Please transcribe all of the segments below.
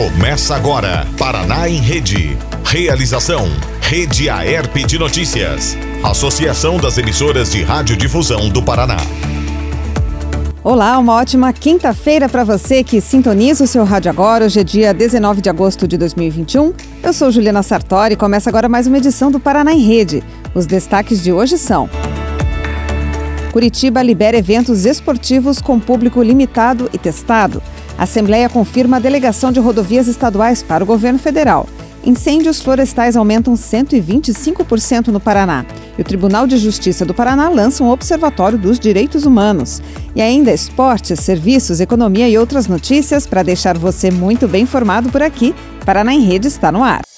Começa agora, Paraná em Rede. Realização, Rede Aerp de Notícias. Associação das Emissoras de Radiodifusão do Paraná. Olá, uma ótima quinta-feira para você que sintoniza o seu rádio agora. Hoje é dia 19 de agosto de 2021. Eu sou Juliana Sartori e começa agora mais uma edição do Paraná em Rede. Os destaques de hoje são: Curitiba libera eventos esportivos com público limitado e testado. A Assembleia confirma a delegação de rodovias estaduais para o governo federal. Incêndios florestais aumentam 125% no Paraná. E o Tribunal de Justiça do Paraná lança um observatório dos direitos humanos. E ainda esportes, serviços, economia e outras notícias para deixar você muito bem informado por aqui. Paraná em Rede está no ar.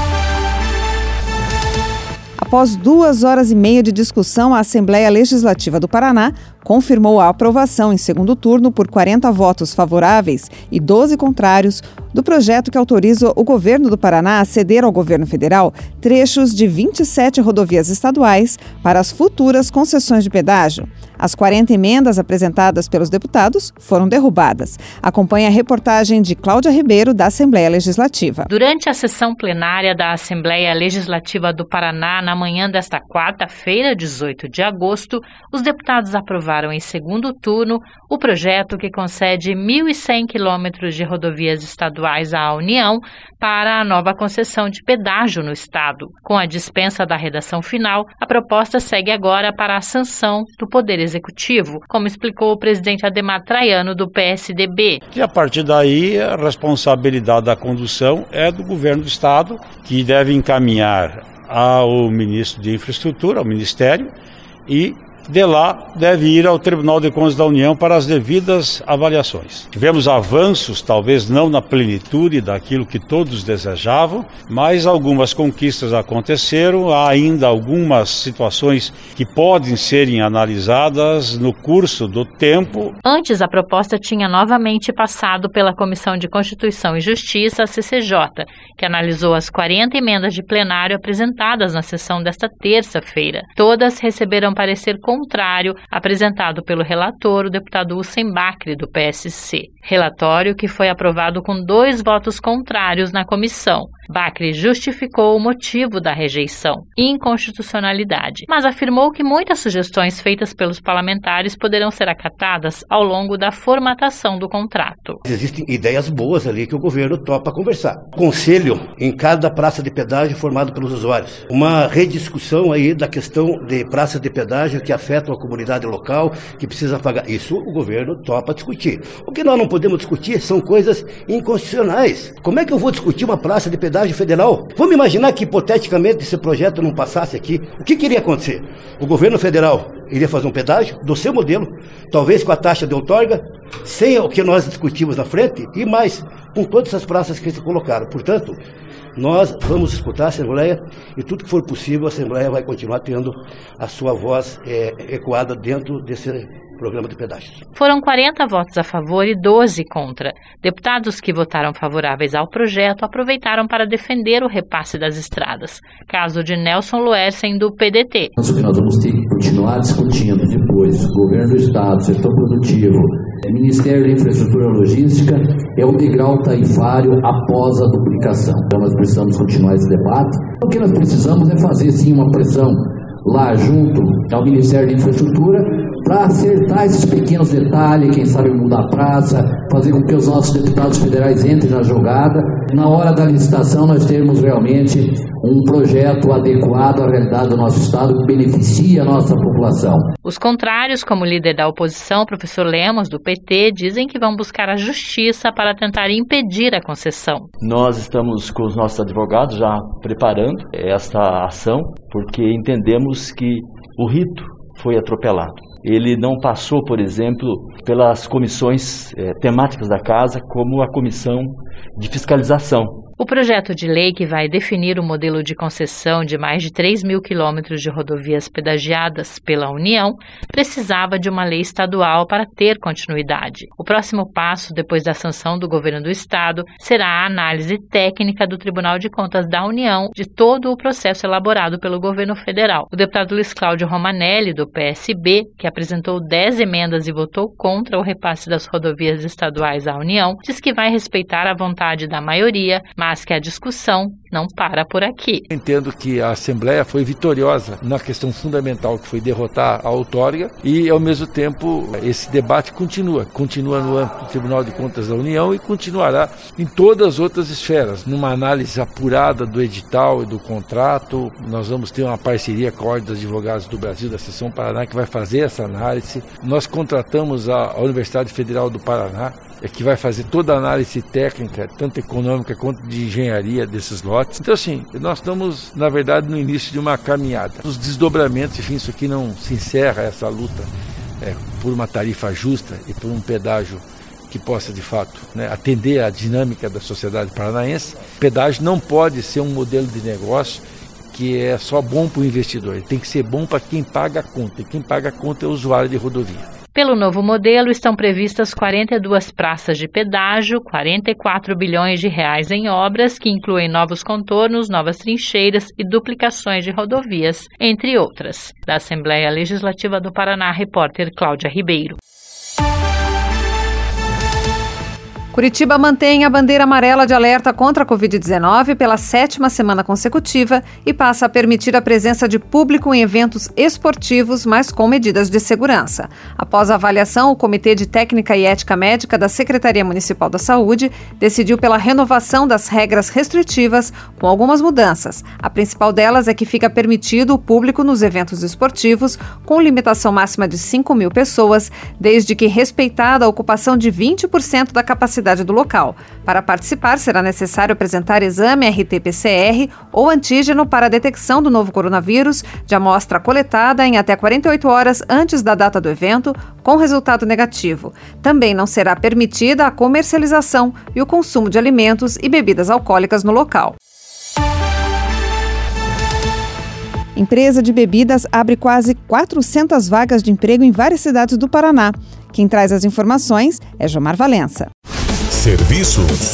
Após 2 horas e meia de discussão, a Assembleia Legislativa do Paraná confirmou a aprovação em segundo turno por 40 votos favoráveis e 12 contrários do projeto que autoriza o governo do Paraná a ceder ao governo federal trechos de 27 rodovias estaduais para as futuras concessões de pedágio. As 40 emendas apresentadas pelos deputados foram derrubadas. Acompanhe a reportagem de Cláudia Ribeiro, da Assembleia Legislativa. Durante a sessão plenária da Assembleia Legislativa do Paraná, na manhã desta quarta-feira, 18 de agosto, os deputados aprovaram em segundo turno o projeto que concede 1.100 quilômetros de rodovias estaduais à União para a nova concessão de pedágio no estado. Com a dispensa da redação final, a proposta segue agora para a sanção do Poder Executivo, como explicou o presidente Ademar Traiano, do PSDB. E a partir daí, a responsabilidade da condução é do governo do estado, que deve encaminhar ao ministro de Infraestrutura, ao Ministério, e de lá deve ir ao Tribunal de Contas da União para as devidas avaliações. Tivemos avanços, talvez não na plenitude daquilo que todos desejavam, mas algumas conquistas aconteceram, há ainda algumas situações que podem serem analisadas no curso do tempo. Antes, a proposta tinha novamente passado pela Comissão de Constituição e Justiça, a CCJ, que analisou as 40 emendas de plenário apresentadas na sessão desta terça-feira. Todas receberam parecer contrário apresentado pelo relator, o deputado Hussein Bacri, do PSC. Relatório que foi aprovado com 2 votos contrários na comissão. Bacri justificou o motivo da rejeição, inconstitucionalidade, mas afirmou que muitas sugestões feitas pelos parlamentares poderão ser acatadas ao longo da formatação do contrato. Existem ideias boas ali que o governo topa conversar. Conselho em cada praça de pedágio formado pelos usuários. Uma rediscussão aí da questão de praças de pedágio que afetam a comunidade local, que precisa pagar. Isso o governo topa discutir. O que nós não podemos discutir são coisas inconstitucionais. Como é que eu vou discutir uma praça de pedágio federal? Vamos imaginar que hipoteticamente esse projeto não passasse aqui. O que iria acontecer? O governo federal iria fazer um pedágio do seu modelo, talvez com a taxa de outorga, sem o que nós discutimos na frente, e mais com todas as praças que se colocaram. Portanto, nós vamos escutar a Assembleia e tudo que for possível a Assembleia vai continuar tendo a sua voz ecoada dentro desse programa de pedágios. Foram 40 votos a favor e 12 contra. Deputados que votaram favoráveis ao projeto aproveitaram para defender o repasse das estradas. Caso de Nelson Luersen, do PDT. O que nós vamos ter que continuar discutindo depois, governo do estado, setor produtivo, Ministério da Infraestrutura e Logística, é o degrau tarifário após a duplicação. Então nós precisamos continuar esse debate. O que nós precisamos é fazer sim uma pressão lá junto ao Ministério da Infraestrutura para acertar esses pequenos detalhes, quem sabe mudar a praça, fazer com que os nossos deputados federais entrem na jogada. Na hora da licitação nós termos realmente um projeto adequado à realidade do nosso estado que beneficie a nossa população. Os contrários, como líder da oposição, professor Lemos, do PT, dizem que vão buscar a justiça para tentar impedir a concessão. Nós estamos com os nossos advogados já preparando esta ação, porque entendemos que o rito foi atropelado. Ele não passou, por exemplo, pelas comissões temáticas da Casa, como a comissão de fiscalização. O projeto de lei que vai definir o modelo de concessão de mais de 3 mil quilômetros de rodovias pedagiadas pela União precisava de uma lei estadual para ter continuidade. O próximo passo, depois da sanção do governo do estado, será a análise técnica do Tribunal de Contas da União de todo o processo elaborado pelo governo federal. O deputado Luiz Cláudio Romanelli, do PSB, que apresentou 10 emendas e votou contra o repasse das rodovias estaduais à União, diz que vai respeitar a vontade da maioria, mas que a discussão não para por aqui. Entendo que a Assembleia foi vitoriosa na questão fundamental, que foi derrotar a outorga, e ao mesmo tempo esse debate continua no âmbito do Tribunal de Contas da União e continuará em todas as outras esferas. Numa análise apurada do edital e do contrato, nós vamos ter uma parceria com a Ordem dos Advogados do Brasil, da Seção Paraná, que vai fazer essa análise. Nós contratamos a Universidade Federal do Paraná, que vai fazer toda a análise técnica, tanto econômica quanto de engenharia desses lotes. Então, assim, nós estamos, na verdade, no início de uma caminhada. Os desdobramentos, enfim, isso aqui não se encerra, essa luta por uma tarifa justa e por um pedágio que possa, de fato, atender à dinâmica da sociedade paranaense. Pedágio não pode ser um modelo de negócio que é só bom para o investidor, ele tem que ser bom para quem paga a conta, e quem paga a conta é o usuário de rodovia. Pelo novo modelo, estão previstas 42 praças de pedágio, 44 bilhões de reais em obras, que incluem novos contornos, novas trincheiras e duplicações de rodovias, entre outras. Da Assembleia Legislativa do Paraná, repórter Cláudia Ribeiro. Curitiba mantém a bandeira amarela de alerta contra a Covid-19 pela 7ª semana consecutiva e passa a permitir a presença de público em eventos esportivos, mas com medidas de segurança. Após a avaliação, o Comitê de Técnica e Ética Médica da Secretaria Municipal da Saúde decidiu pela renovação das regras restritivas com algumas mudanças. A principal delas é que fica permitido o público nos eventos esportivos com limitação máxima de 5 mil pessoas, desde que respeitada a ocupação de 20% da capacidade do local. Para participar, será necessário apresentar exame RT-PCR ou antígeno para a detecção do novo coronavírus de amostra coletada em até 48 horas antes da data do evento, com resultado negativo. Também não será permitida a comercialização e o consumo de alimentos e bebidas alcoólicas no local. Empresa de bebidas abre quase 400 vagas de emprego em várias cidades do Paraná. Quem traz as informações é Jomar Valença. Serviços.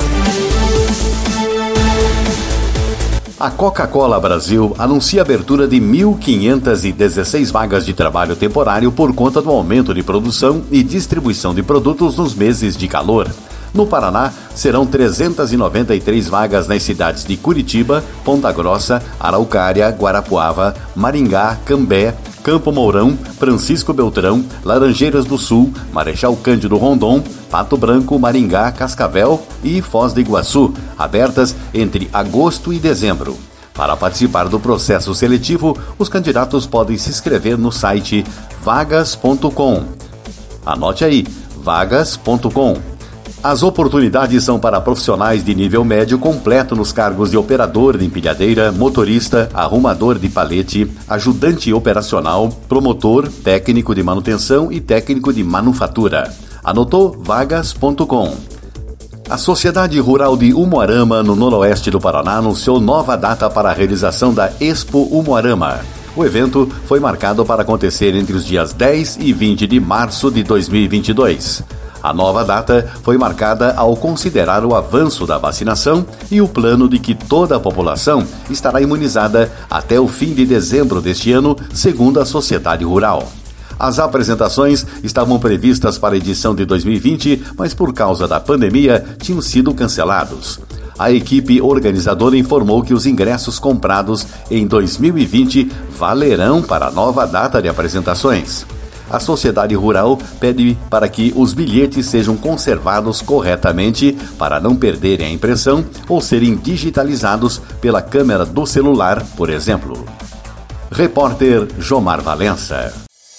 A Coca-Cola Brasil anuncia a abertura de 1.516 vagas de trabalho temporário por conta do aumento de produção e distribuição de produtos nos meses de calor. No Paraná, serão 393 vagas nas cidades de Curitiba, Ponta Grossa, Araucária, Guarapuava, Maringá, Cambé, Campo Mourão, Francisco Beltrão, Laranjeiras do Sul, Marechal Cândido Rondon, Pato Branco, Maringá, Cascavel e Foz do Iguaçu, abertas entre agosto e dezembro. Para participar do processo seletivo, os candidatos podem se inscrever no site vagas.com. Anote aí, vagas.com. As oportunidades são para profissionais de nível médio completo nos cargos de operador de empilhadeira, motorista, arrumador de palete, ajudante operacional, promotor, técnico de manutenção e técnico de manufatura. Anotou? Vagas.com. A Sociedade Rural de Umuarama, no noroeste do Paraná, anunciou nova data para a realização da Expo Umuarama. O evento foi marcado para acontecer entre os dias 10 e 20 de março de 2022. A nova data foi marcada ao considerar o avanço da vacinação e o plano de que toda a população estará imunizada até o fim de dezembro deste ano, segundo a Sociedade Rural. As apresentações estavam previstas para a edição de 2020, mas por causa da pandemia tinham sido cancelados. A equipe organizadora informou que os ingressos comprados em 2020 valerão para a nova data de apresentações. A Sociedade Rural pede para que os bilhetes sejam conservados corretamente para não perderem a impressão ou serem digitalizados pela câmera do celular, por exemplo. Repórter Jomar Valença.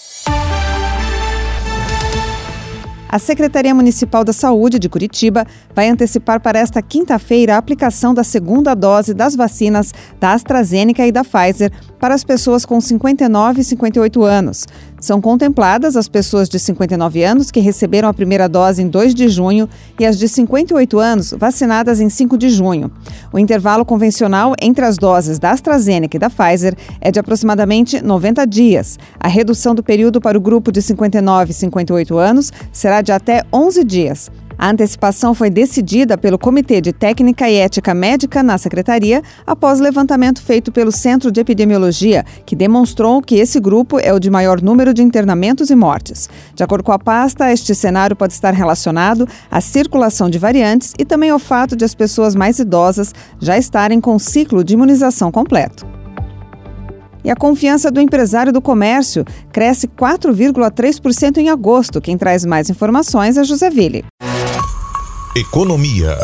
A Secretaria Municipal da Saúde de Curitiba vai antecipar para esta quinta-feira a aplicação da segunda dose das vacinas da AstraZeneca e da Pfizer para as pessoas com 59 e 58 anos. São contempladas as pessoas de 59 anos que receberam a primeira dose em 2 de junho e as de 58 anos vacinadas em 5 de junho. O intervalo convencional entre as doses da AstraZeneca e da Pfizer é de aproximadamente 90 dias. A redução do período para o grupo de 59 e 58 anos será de até 11 dias. A antecipação foi decidida pelo Comitê de Técnica e Ética Médica na Secretaria após levantamento feito pelo Centro de Epidemiologia, que demonstrou que esse grupo é o de maior número de internamentos e mortes. De acordo com a pasta, este cenário pode estar relacionado à circulação de variantes e também ao fato de as pessoas mais idosas já estarem com o ciclo de imunização completo. E a confiança do empresário do comércio cresce 4,3% em agosto. Quem traz mais informações é José Ville. Economia.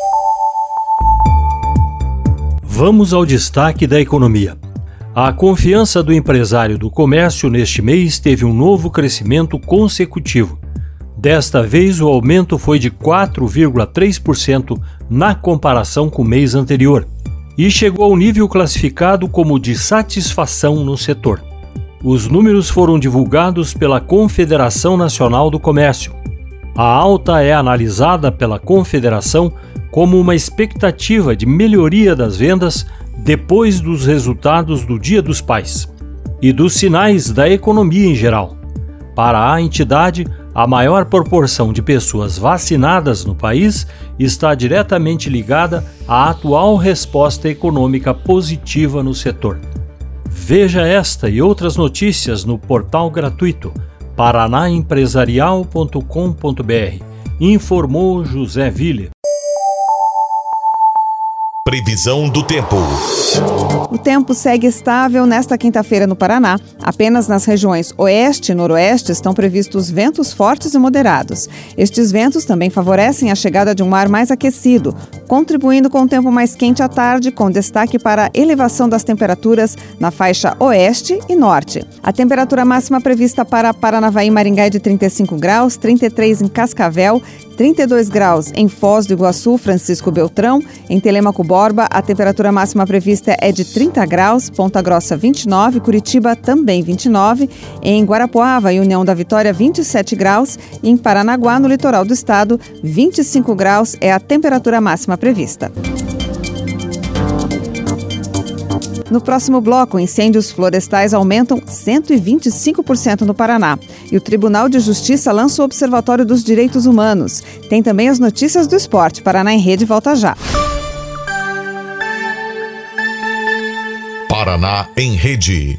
Vamos ao destaque da economia. A confiança do empresário do comércio neste mês teve um novo crescimento consecutivo. Desta vez, o aumento foi de 4,3% na comparação com o mês anterior e chegou ao nível classificado como de satisfação no setor. Os números foram divulgados pela Confederação Nacional do Comércio. A alta é analisada pela Confederação como uma expectativa de melhoria das vendas depois dos resultados do Dia dos Pais e dos sinais da economia em geral. Para a entidade, a maior proporção de pessoas vacinadas no país está diretamente ligada à atual resposta econômica positiva no setor. Veja esta e outras notícias no portal gratuito paranaempresarial.com.br. Informou José Ville. Previsão do tempo. O tempo segue estável nesta quinta-feira no Paraná. Apenas nas regiões oeste e noroeste estão previstos ventos fortes e moderados. Estes ventos também favorecem a chegada de um ar mais aquecido, contribuindo com o tempo mais quente à tarde, com destaque para a elevação das temperaturas na faixa oeste e norte. A temperatura máxima prevista para Paranavaí e Maringá é de 35 graus, 33 em Cascavel, 32 graus em Foz do Iguaçu, Francisco Beltrão. Em Telêmaco Borba, a temperatura máxima prevista é de 30 graus, Ponta Grossa 29, Curitiba também 29, em Guarapuava e União da Vitória 27 graus e em Paranaguá, no litoral do estado, 25 graus é a temperatura máxima prevista. No próximo bloco, incêndios florestais aumentam 125% no Paraná. E o Tribunal de Justiça lança o Observatório dos Direitos Humanos. Tem também as notícias do esporte. Paraná em Rede volta já. Paraná em Rede.